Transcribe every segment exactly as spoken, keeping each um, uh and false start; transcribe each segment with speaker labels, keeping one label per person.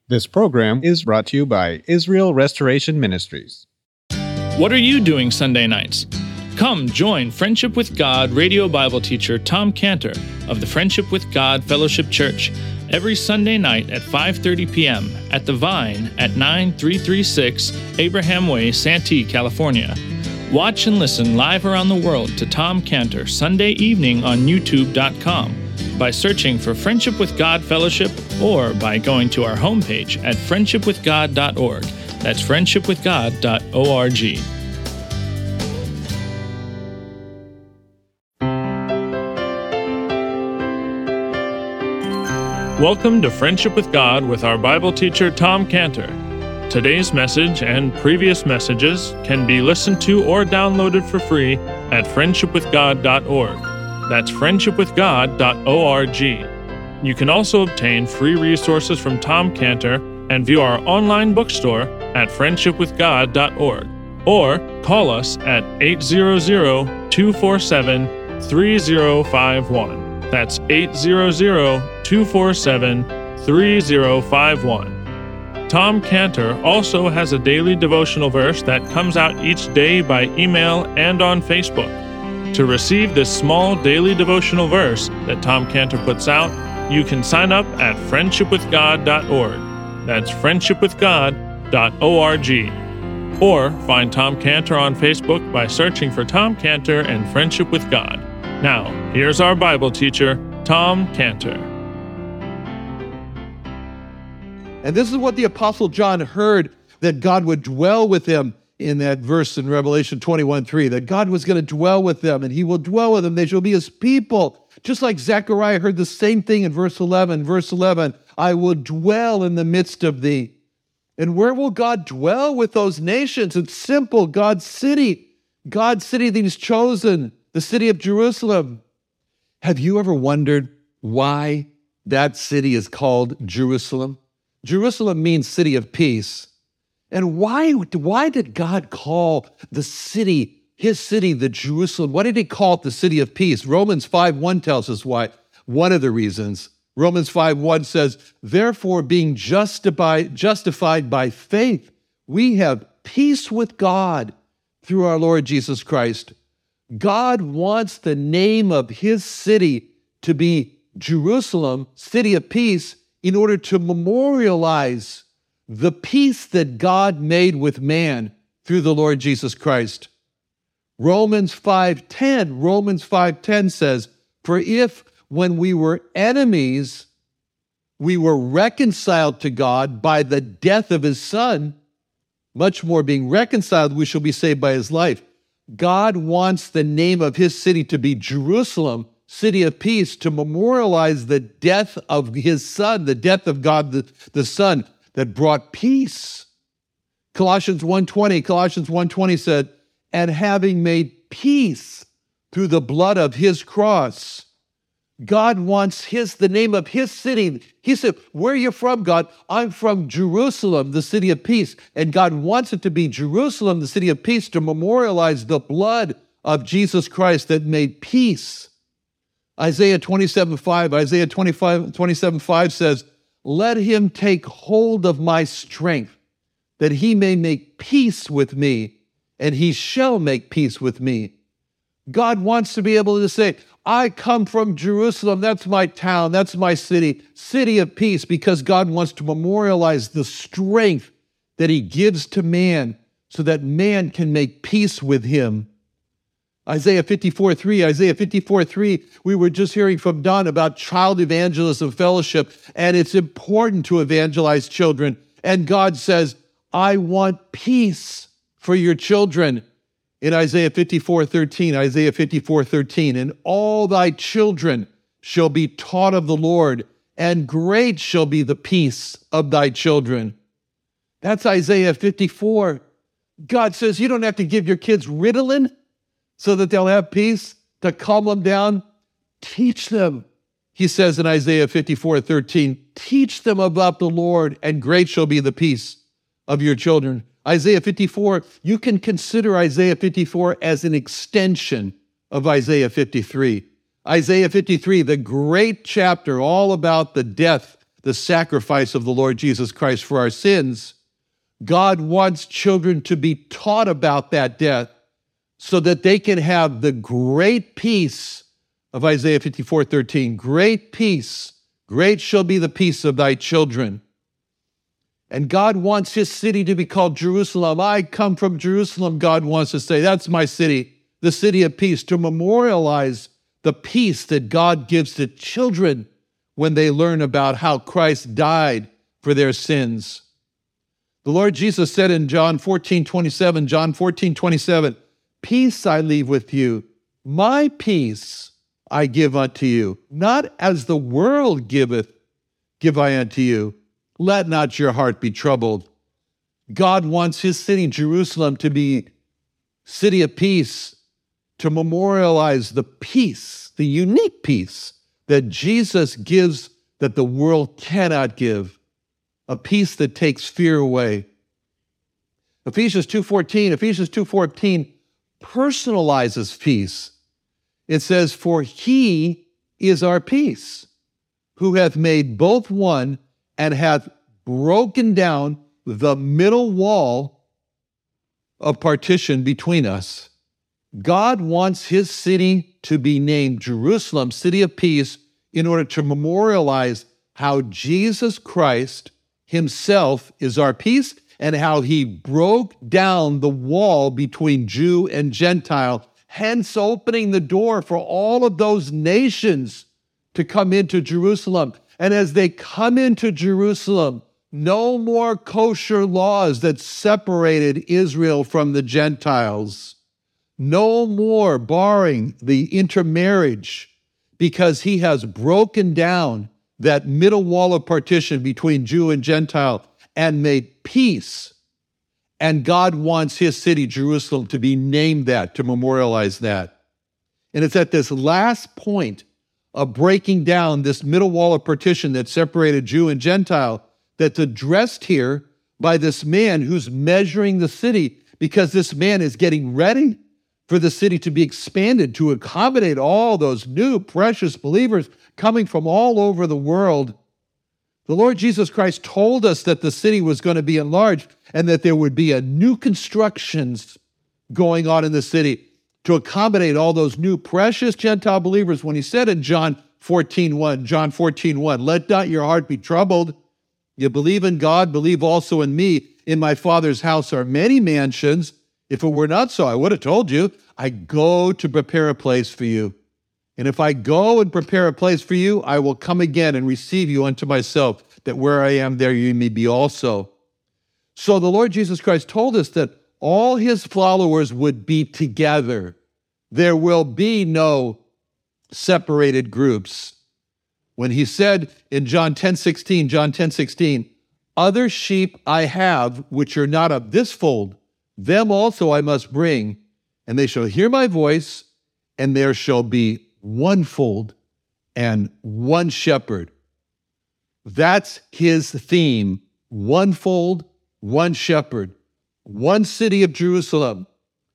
Speaker 1: This program is brought to you by Israel Restoration Ministries.
Speaker 2: What are you doing Sunday nights? Come join Friendship with God radio Bible teacher Tom Cantor of the Friendship with God Fellowship Church every Sunday night at five thirty p.m. at The Vine at nine three three six Abraham Way, Santee, California. Watch and listen live around the world to Tom Cantor Sunday evening on YouTube dot com by searching for Friendship with God Fellowship or by going to our homepage at friendship with god dot org. That's friendship with god dot org. Welcome to Friendship with God with our Bible teacher, Tom Cantor. Today's message and previous messages can be listened to or downloaded for free at friendship with god dot org. That's friendship with god dot org. You can also obtain free resources from Tom Cantor and view our online bookstore at friendship with god dot org or call us at eight hundred, two four seven, three zero five one. That's eight hundred, two four seven, three zero five one. Tom Cantor also has a daily devotional verse that comes out each day by email and on Facebook. To receive this small daily devotional verse that Tom Cantor puts out, you can sign up at friendship with god dot org. That's friendship with god dot org. Or find Tom Cantor on Facebook by searching for Tom Cantor and Friendship with God. Now, here's our Bible teacher, Tom Cantor.
Speaker 3: And this is what the Apostle John heard, that God would dwell with him in that verse in Revelation twenty-one three, that God was going to dwell with them, and he will dwell with them. They shall be his people. Just like Zechariah heard the same thing in verse eleven. Verse eleven, I will dwell in the midst of thee. And where will God dwell with those nations? It's simple, God's city. God's city that he's chosen, the city of Jerusalem. Have you ever wondered why that city is called Jerusalem? Jerusalem means city of peace. And why, why did God call the city, his city, the Jerusalem? Why did he call it the city of peace? Romans five one tells us why. One of the reasons. Romans five one says, therefore, being justified, justified by faith, we have peace with God through our Lord Jesus Christ. God wants the name of his city to be Jerusalem, city of peace, in order to memorialize the peace that God made with man through the Lord Jesus Christ. Romans five ten, Romans five ten says, for if when we were enemies, we were reconciled to God by the death of his Son, much more being reconciled, we shall be saved by his life. God wants the name of his city to be Jerusalem, city of peace, to memorialize the death of his Son, the death of God the, the Son that brought peace. Colossians one twenty, Colossians one twenty said, and having made peace through the blood of his cross. God wants his, the name of his city. He said, where are you from, God? I'm from Jerusalem, the city of peace. And God wants it to be Jerusalem, the city of peace, to memorialize the blood of Jesus Christ that made peace. Isaiah twenty-seven five, Isaiah twenty-five, twenty-seven five says, let him take hold of my strength, that he may make peace with me, and he shall make peace with me. God wants to be able to say, I come from Jerusalem, that's my town, that's my city, city of peace, because God wants to memorialize the strength that he gives to man so that man can make peace with him. Isaiah fifty-four three, Isaiah fifty-four three, we were just hearing from Don about child evangelism fellowship, and it's important to evangelize children. And God says, I want peace for your children. In Isaiah fifty-four thirteen, Isaiah fifty-four thirteen, and all thy children shall be taught of the Lord, and great shall be the peace of thy children. That's Isaiah fifty-four. God says you don't have to give your kids Ritalin so that they'll have peace, to calm them down. Teach them, he says in Isaiah fifty-four thirteen, teach them about the Lord, and great shall be the peace of your children. Isaiah fifty-four, you can consider Isaiah fifty-four as an extension of Isaiah fifty-three. Isaiah fifty-three, the great chapter all about the death the sacrifice of the Lord Jesus Christ for our sins, God wants children to be taught about that death so that they can have the great peace of Isaiah fifty-four thirteen. Great peace, great shall be the peace of thy children. And God wants his city to be called Jerusalem. I come from Jerusalem, God wants to say. That's my city, the city of peace, to memorialize the peace that God gives to children when they learn about how Christ died for their sins. The Lord Jesus said in John fourteen twenty-seven, John fourteen twenty-seven, peace I leave with you, my peace I give unto you. Not as the world giveth, give I unto you. Let not your heart be troubled. God wants his city, Jerusalem, to be city of peace, to memorialize the peace, the unique peace that Jesus gives that the world cannot give, a peace that takes fear away. Ephesians two fourteen, Ephesians two fourteen personalizes peace. It says, for he is our peace, who hath made both one and hath broken down the middle wall of partition between us. God wants his city to be named Jerusalem, city of peace, in order to memorialize how Jesus Christ himself is our peace and how he broke down the wall between Jew and Gentile, hence opening the door for all of those nations to come into Jerusalem. And as they come into Jerusalem, no more kosher laws that separated Israel from the Gentiles. No more barring the intermarriage, because he has broken down that middle wall of partition between Jew and Gentile and made peace. And God wants his city, Jerusalem, to be named that, to memorialize that. And it's at this last point of breaking down this middle wall of partition that separated Jew and Gentile that's addressed here by this man who's measuring the city, because this man is getting ready for the city to be expanded to accommodate all those new precious believers coming from all over the world. The Lord Jesus Christ told us that the city was going to be enlarged and that there would be a new constructions going on in the city to accommodate all those new precious Gentile believers. When he said in John fourteen one, John fourteen one, let not your heart be troubled. You believe in God, believe also in me. In my Father's house are many mansions. If it were not so, I would have told you. I go to prepare a place for you. And if I go and prepare a place for you, I will come again and receive you unto myself, that where I am, there you may be also. So the Lord Jesus Christ told us that all his followers would be together. There will be no separated groups. When he said in John ten sixteen, John ten sixteen, other sheep I have which are not of this fold, them also I must bring, and they shall hear my voice, and there shall be one fold and one shepherd. That's his theme. One fold, one shepherd, one city of Jerusalem.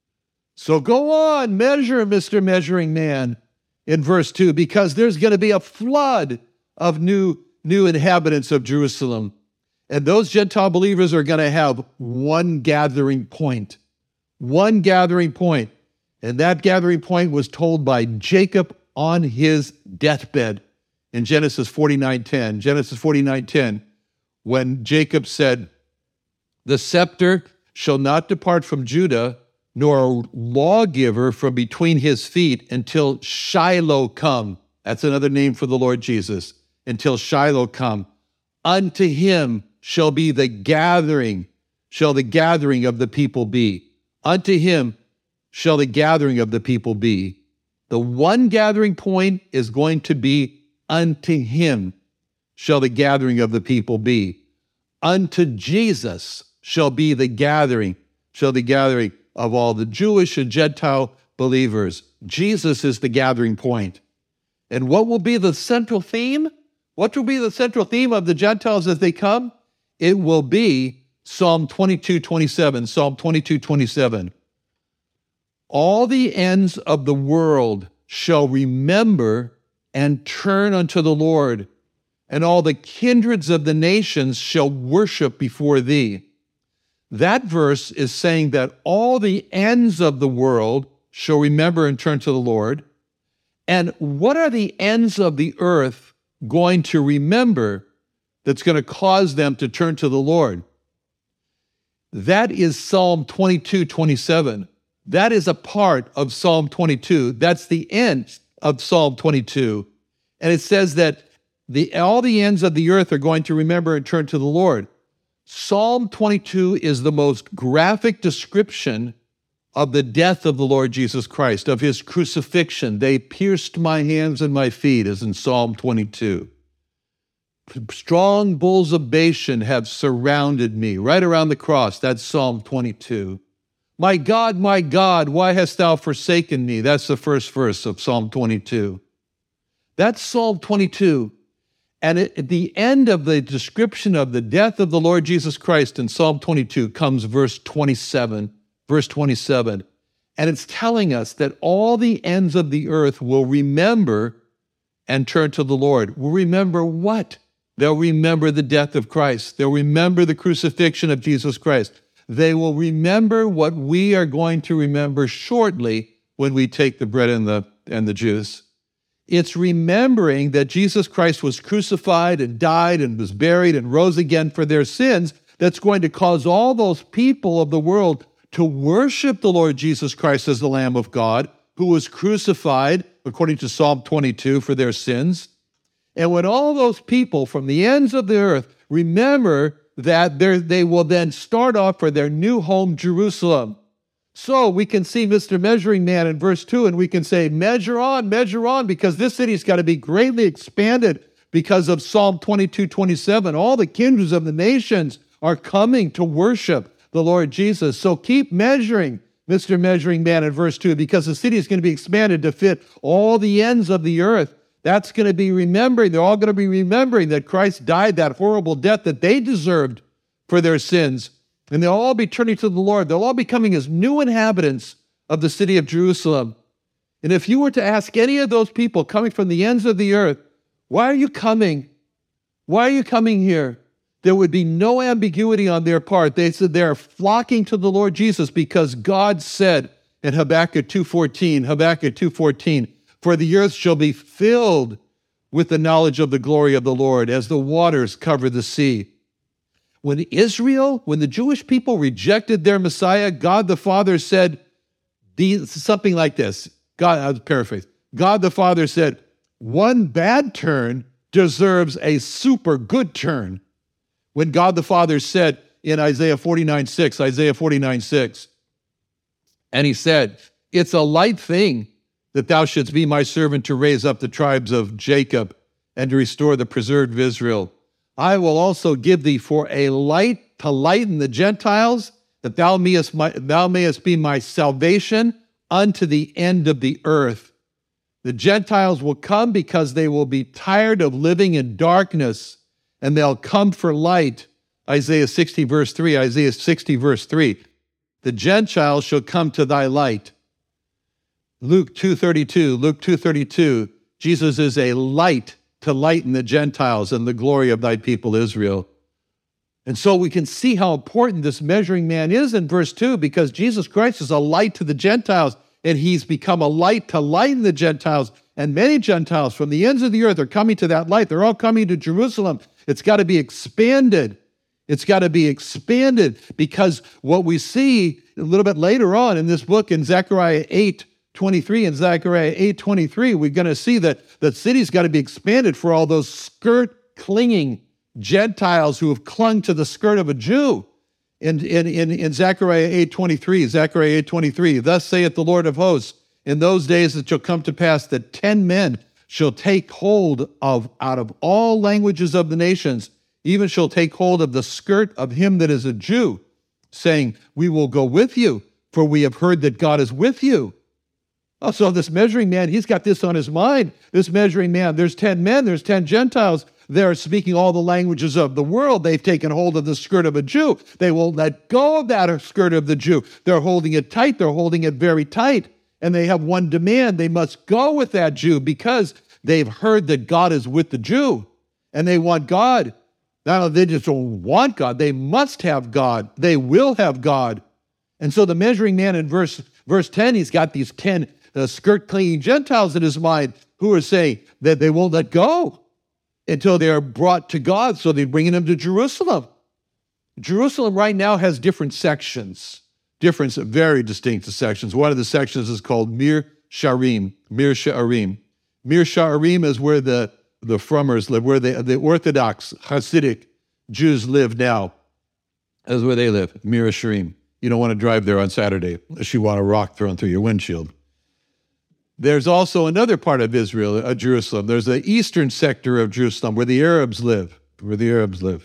Speaker 3: So go on, measure, Mister Measuring Man, in verse two, because there's going to be a flood of new, new inhabitants of Jerusalem. And those Gentile believers are going to have one gathering point. One gathering point. And that gathering point was told by Jacob on his deathbed in Genesis forty-nine ten. Genesis forty-nine ten, when Jacob said, the scepter shall not depart from Judah, nor a lawgiver from between his feet until Shiloh come. That's another name for the Lord Jesus. Until Shiloh come. Unto him shall be the gathering, shall the gathering of the people be. Unto him shall the gathering of the people be. The one gathering point is going to be unto him shall the gathering of the people be. Unto Jesus shall be the gathering, shall the gathering of all the Jewish and Gentile believers. Jesus is the gathering point. And what will be the central theme? What will be the central theme of the Gentiles as they come? It will be Psalm twenty-two twenty-seven, Psalm twenty-two twenty-seven. All the ends of the world shall remember and turn unto the Lord, and all the kindreds of the nations shall worship before thee. That verse is saying that all the ends of the world shall remember and turn to the Lord. And what are the ends of the earth going to remember that's going to cause them to turn to the Lord? That is Psalm twenty-two, twenty-seven. That is a part of Psalm twenty-two. That's the end of Psalm twenty-two. And it says that the, all the ends of the earth are going to remember and turn to the Lord. Psalm twenty-two is the most graphic description of the death of the Lord Jesus Christ, of his crucifixion. They pierced my hands and my feet, as in Psalm twenty-two. Strong bulls of Bashan have surrounded me, right around the cross. That's Psalm twenty-two. My God, my God, why hast thou forsaken me? That's the first verse of Psalm twenty-two. That's Psalm twenty-two. And at the end of the description of the death of the Lord Jesus Christ in Psalm twenty-two comes verse twenty-seven. Verse twenty-seven. And it's telling us that all the ends of the earth will remember and turn to the Lord. Will remember what? They'll remember the death of Christ. They'll remember the crucifixion of Jesus Christ. They will remember what we are going to remember shortly when we take the bread and the, and the juice. It's remembering that Jesus Christ was crucified and died and was buried and rose again for their sins that's going to cause all those people of the world to worship the Lord Jesus Christ as the Lamb of God, who was crucified, according to Psalm twenty-two, for their sins. And when all those people from the ends of the earth remember that, they will then start off for their new home, Jerusalem. So we can see Mister Measuring Man in verse two, and we can say, measure on, measure on, because this city's got to be greatly expanded because of Psalm twenty-two, twenty-seven. All the kindreds of the nations are coming to worship the Lord Jesus. So keep measuring, Mister Measuring Man in verse two, because the city is going to be expanded to fit all the ends of the earth. That's going to be remembering. They're all going to be remembering that Christ died that horrible death that they deserved for their sins. And they'll all be turning to the Lord. They'll all be coming as new inhabitants of the city of Jerusalem. And if you were to ask any of those people coming from the ends of the earth, why are you coming? Why are you coming here? There would be no ambiguity on their part. They said they're flocking to the Lord Jesus because God said in Habakkuk two fourteen, Habakkuk two fourteen, for the earth shall be filled with the knowledge of the glory of the Lord as the waters cover the sea. When Israel, when the Jewish people rejected their Messiah, God the Father said something like this. God, I'll paraphrase. God the Father said, one bad turn deserves a super good turn. When God the Father said in Isaiah forty-nine six, Isaiah forty-nine six, and he said, it's a light thing that thou shouldst be my servant to raise up the tribes of Jacob and to restore the preserved of Israel. I will also give thee for a light to lighten the Gentiles, that thou mayest, my, thou mayest be my salvation unto the end of the earth. The Gentiles will come because they will be tired of living in darkness, and they'll come for light. Isaiah sixty, verse three, Isaiah sixty, verse three. The Gentiles shall come to thy light. Luke two thirty-two, Luke two thirty-two, Jesus is a light to lighten the Gentiles and the glory of thy people Israel. And so we can see how important this measuring man is in verse two, because Jesus Christ is a light to the Gentiles, and he's become a light to lighten the Gentiles. And many Gentiles from the ends of the earth are coming to that light. They're all coming to Jerusalem. It's got to be expanded. It's got to be expanded, because what we see a little bit later on in this book in Zechariah eight twenty-three and Zechariah eight twenty-three, we're going to see that the city's got to be expanded for all those skirt-clinging Gentiles who have clung to the skirt of a Jew. In, in, in, in Zechariah eight twenty-three, Zechariah eight twenty-three, thus saith the Lord of hosts, in those days it shall come to pass that ten men shall take hold of, out of all languages of the nations, even shall take hold of the skirt of him that is a Jew, saying, we will go with you, for we have heard that God is with you. Oh, so this measuring man, he's got this on his mind. This measuring man, there's ten men, there's ten Gentiles. They're speaking all the languages of the world. They've taken hold of the skirt of a Jew. They won't let go of that skirt of the Jew. They're holding it tight. They're holding it very tight. And they have one demand. They must go with that Jew because they've heard that God is with the Jew. and they want God. Not only they just don't want God, they must have God. They will have God. And so the measuring man in verse, verse ten, he's got these ten uh, skirt-clinging Gentiles in his mind who are saying that they won't let go until they are brought to God, so they're bringing them to Jerusalem. Jerusalem right now has different sections, different, very distinct sections. One of the sections is called Mir Sharim, Mir Sha'arim. Mir Sha'arim is where the, the Frummers live, where the, the Orthodox Hasidic Jews live now. That's where they live, Mir Sharim. You don't want to drive there on Saturday unless you want a rock thrown through your windshield. There's also another part of Israel, uh, Jerusalem. There's the eastern sector of Jerusalem where the Arabs live, where the Arabs live.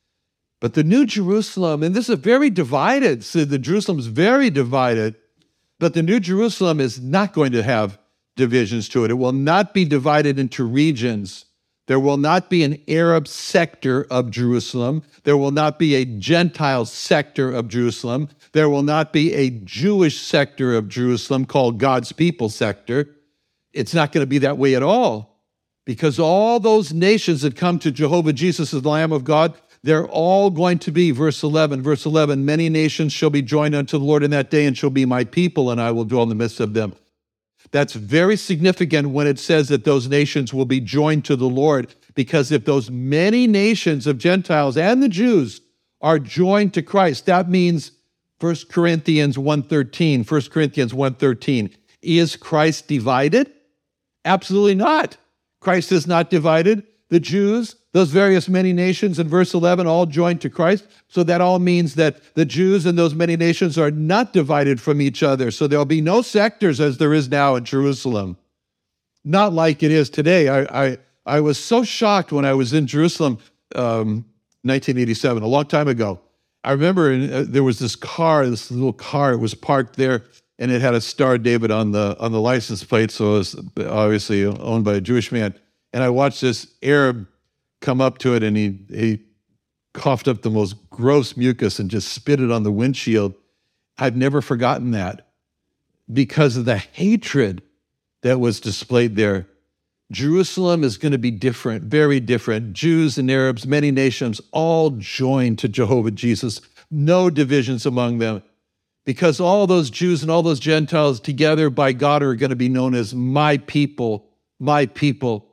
Speaker 3: But the New Jerusalem, and this is very divided, so the Jerusalem is very divided, but the New Jerusalem is not going to have divisions to it. It will not be divided into regions. There will not be an Arab sector of Jerusalem. There will not be a Gentile sector of Jerusalem. There will not be a Jewish sector of Jerusalem called God's people sector. It's not going to be that way at all, because all those nations that come to Jehovah Jesus as the Lamb of God, they're all going to be, verse eleven, verse eleven, many nations shall be joined unto the Lord in that day and shall be my people, and I will dwell in the midst of them. That's very significant when it says that those nations will be joined to the Lord, because if those many nations of Gentiles and the Jews are joined to Christ, that means First Corinthians one thirteen, First Corinthians one thirteen, is Christ divided? Absolutely not. Christ is not divided. The Jews, those various many nations in verse eleven, all joined to Christ. So that all means that the Jews and those many nations are not divided from each other. So there'll be no sectors as there is now in Jerusalem. Not like it is today. I I, I was so shocked when I was in Jerusalem, um, nineteen eighty-seven, a long time ago. I remember uh, there was this car, this little car, it was parked there, and it had a Star David on the on the license plate, so it was obviously owned by a Jewish man. And I watched this Arab come up to it, and he he coughed up the most gross mucus and just spit it on the windshield. I've never forgotten that because of the hatred that was displayed there. Jerusalem is going to be different, very different. Jews and Arabs, many nations, all joined to Jehovah Jesus. No divisions among them, because all those Jews and all those Gentiles together by God are going to be known as my people, my people.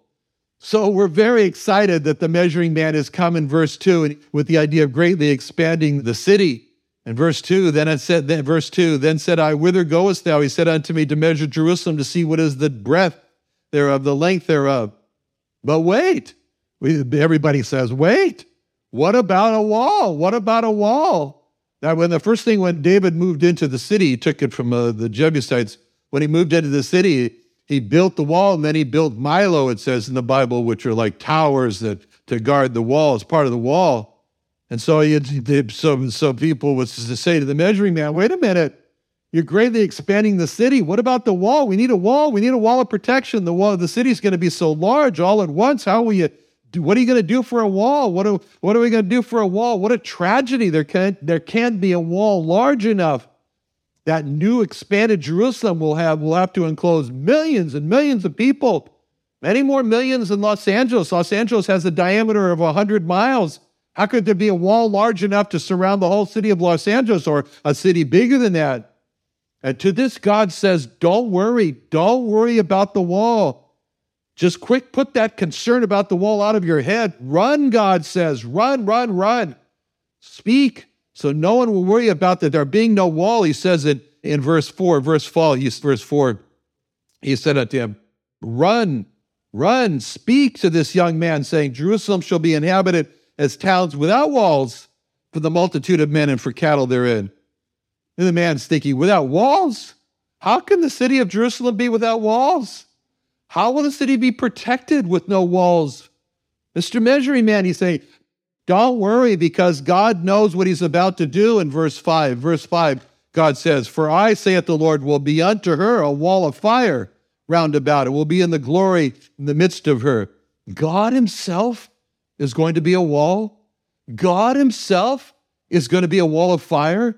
Speaker 3: So we're very excited that the measuring man has come in verse two, and with the idea of greatly expanding the city. In verse two, then it said, then, verse two, then said I, whither goest thou? He said unto me, to measure Jerusalem, to see what is the breadth thereof, the length thereof. But wait, we, everybody says, wait, what about a wall? What about a wall? Now, when the first thing, when David moved into the city, he took it from uh, the Jebusites. When he moved into the city, he built the wall, and then he built Milo, it says in the Bible, which are like towers that to guard the wall as part of the wall. And so he had, so, so people would say to the measuring man, wait a minute, you're greatly expanding the city. What about the wall? We need a wall. We need a wall of protection. The wall, the city's going to be so large all at once. How will you do? What are you going to do for a wall? What are, what are we going to do for a wall? What a tragedy. There can't, there can't be a wall large enough. That new expanded Jerusalem will have, will have to enclose millions and millions of people, many more millions than Los Angeles. Los Angeles has a diameter of one hundred miles. How could there be a wall large enough to surround the whole city of Los Angeles, or a city bigger than that? And to this, God says, don't worry. Don't worry about the wall. Just quick, put that concern about the wall out of your head. Run, God says. Run, run, run. Speak. So no one will worry about that there being no wall. He says it in verse four, verse four, verse four. He said unto him, run, run, speak to this young man, saying, Jerusalem shall be inhabited as towns without walls for the multitude of men and for cattle therein. And the man's thinking, without walls? How can the city of Jerusalem be without walls? How will the city be protected with no walls? Mister Measuring Man, he's saying, don't worry, because God knows what he's about to do in verse five. Verse five, God says, for I, saith the Lord, will be unto her a wall of fire round about. It will be in the glory in the midst of her. God himself is going to be a wall. God himself is going to be a wall of fire.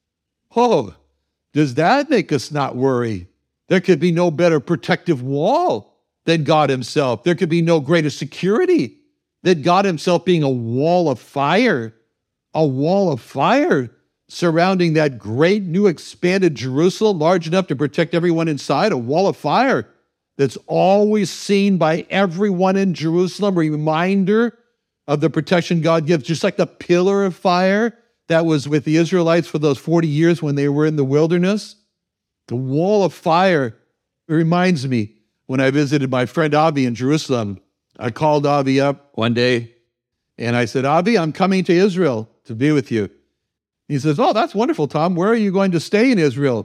Speaker 3: Oh, does that make us not worry? There could be no better protective wall than God himself. There could be no greater security that God himself being a wall of fire, a wall of fire surrounding that great new expanded Jerusalem, large enough to protect everyone inside, a wall of fire that's always seen by everyone in Jerusalem, a reminder of the protection God gives, just like the pillar of fire that was with the Israelites for those forty years when they were in the wilderness. The wall of fire reminds me when I visited my friend Avi in Jerusalem. I called Avi up one day and I said, Avi, I'm coming to Israel to be with you. He says, oh, that's wonderful, Tom. Where are you going to stay in Israel?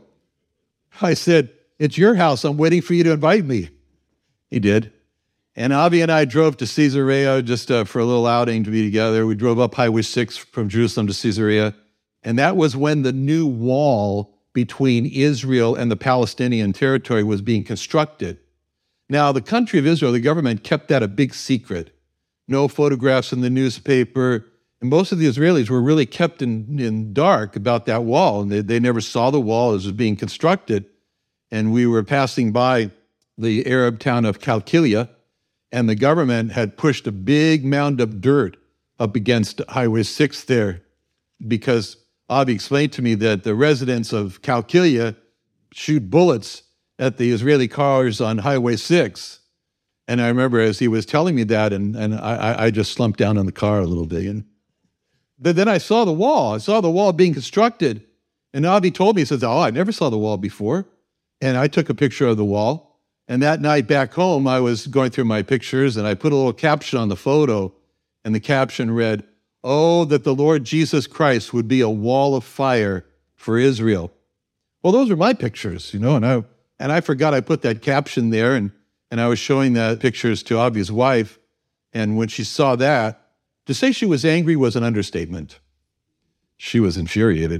Speaker 3: I said, it's your house. I'm waiting for you to invite me. He did. And Avi and I drove to Caesarea just uh, for a little outing to be together. We drove up Highway six from Jerusalem to Caesarea. And that was when the new wall between Israel and the Palestinian territory was being constructed. Now, the country of Israel, the government, kept that a big secret. No photographs in the newspaper. And most of the Israelis were really kept in, in dark about that wall. And they, they never saw the wall as it was being constructed. And we were passing by the Arab town of Qalqilia, and the government had pushed a big mound of dirt up against Highway six there because Avi explained to me that the residents of Qalqilia shoot bullets at the Israeli cars on Highway six. And I remember as he was telling me that, and, and I, I just slumped down in the car a little bit. And, but then I saw the wall. I saw the wall being constructed. And Avi told me, he says, oh, I never saw the wall before. And I took a picture of the wall. And that night back home, I was going through my pictures, and I put a little caption on the photo. And the caption read, oh, that the Lord Jesus Christ would be a wall of fire for Israel. Well, those are my pictures, you know, and I and I forgot I put that caption there, and, and I was showing that pictures to Avi's wife, and when she saw that, to say she was angry was an understatement. She was infuriated.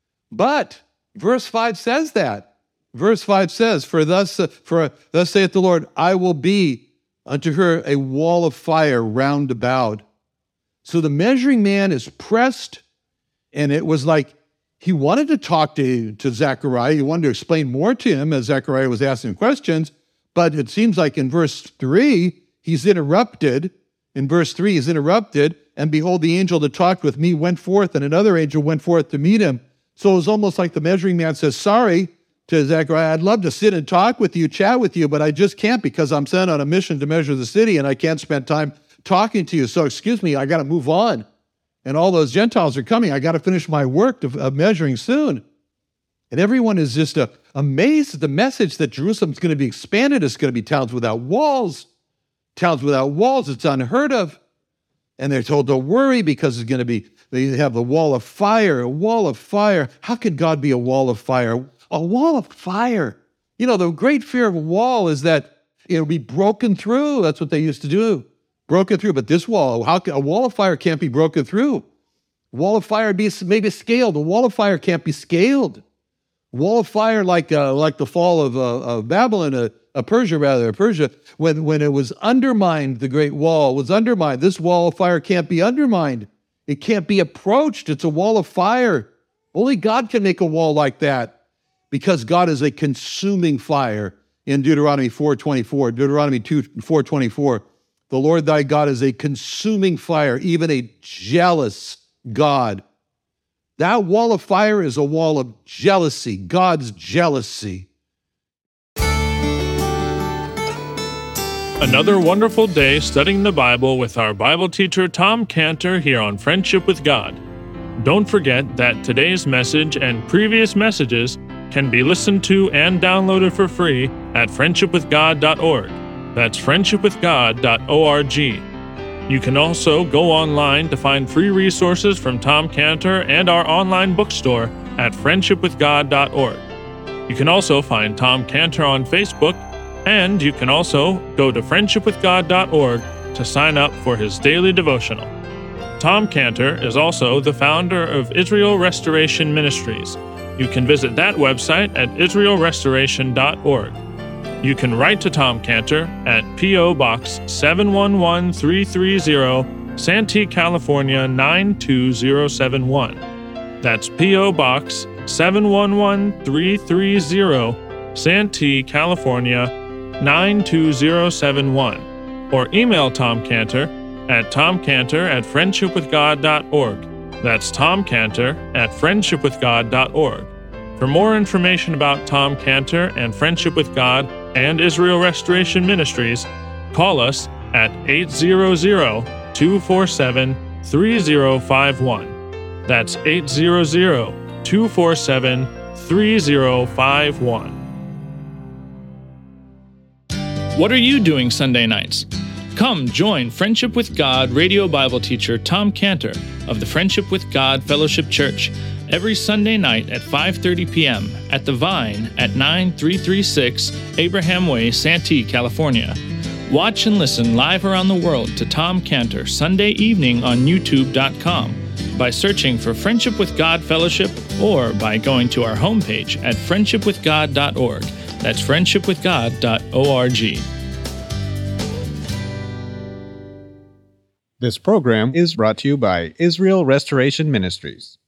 Speaker 3: But verse five says that. Verse five says, for thus, uh, for thus saith the Lord, I will be unto her a wall of fire round about. So the measuring man is pressed, and it was like he wanted to talk to, to Zechariah. He wanted to explain more to him as Zechariah was asking questions, but it seems like in verse three, he's interrupted. In verse three, he's interrupted, and behold, the angel that talked with me went forth, and another angel went forth to meet him. So it was almost like the measuring man says, sorry, to Zechariah, I'd love to sit and talk with you, chat with you, but I just can't because I'm sent on a mission to measure the city, and I can't spend time talking to you. So excuse me, I got to move on. And all those Gentiles are coming. I got to finish my work of, of measuring soon. And everyone is just uh, amazed at the message that Jerusalem's going to be expanded. It's going to be towns without walls. Towns without walls, it's unheard of. And they're told, don't worry, because it's going to be, they have the wall of fire, a wall of fire. How could God be a wall of fire? A wall of fire. You know, the great fear of a wall is that it'll be broken through. That's what they used to do. Broken through. But this wall, how can, a wall of fire can't be broken through. A wall of fire be maybe scaled. A wall of fire can't be scaled. A wall of fire like uh, like the fall of, uh, of Babylon, uh, uh, Persia rather, Persia, when, when it was undermined, the great wall was undermined. This wall of fire can't be undermined. It can't be approached. It's a wall of fire. Only God can make a wall like that. Because God is a consuming fire in Deuteronomy four twenty-four, Deuteronomy two four twenty-four. The Lord thy God is a consuming fire, even a jealous God. That wall of fire is a wall of jealousy, God's jealousy.
Speaker 2: Another wonderful day studying the Bible with our Bible teacher Tom Cantor here on Friendship with God. Don't forget that today's message and previous messages can be listened to and downloaded for free at friendship with god dot org. That's friendship with god dot org. You can also go online to find free resources from Tom Cantor and our online bookstore at friendship with god dot org. You can also find Tom Cantor on Facebook, and you can also go to friendship with god dot org to sign up for his daily devotional. Tom Cantor is also the founder of Israel Restoration Ministries. You can visit that website at israel restoration dot org. You can write to Tom Cantor at P O. Box seven one one three three zero, Santee, California nine two zero seven one. That's P O. Box seven one one three three zero, Santee, California nine two zero seven one. Or email Tom Cantor at Tom Cantor at friendship with god dot org. That's Tom Cantor at friendship with god dot org. For more information about Tom Cantor and Friendship with God and Israel Restoration Ministries, call us at eight hundred, two four seven, three zero five one. That's eight hundred, two four seven, three zero five one. What are you doing Sunday nights? Come join Friendship with God radio Bible teacher Tom Cantor of the Friendship with God Fellowship Church every Sunday night at five thirty p.m. at The Vine at nine three three six Abraham Way, Santee, California. Watch and listen live around the world to Tom Cantor Sunday evening on YouTube dot com by searching for Friendship with God Fellowship or by going to our homepage at friendship with god dot org. That's friendship with god dot org.
Speaker 1: This program is brought to you by Israel Restoration Ministries.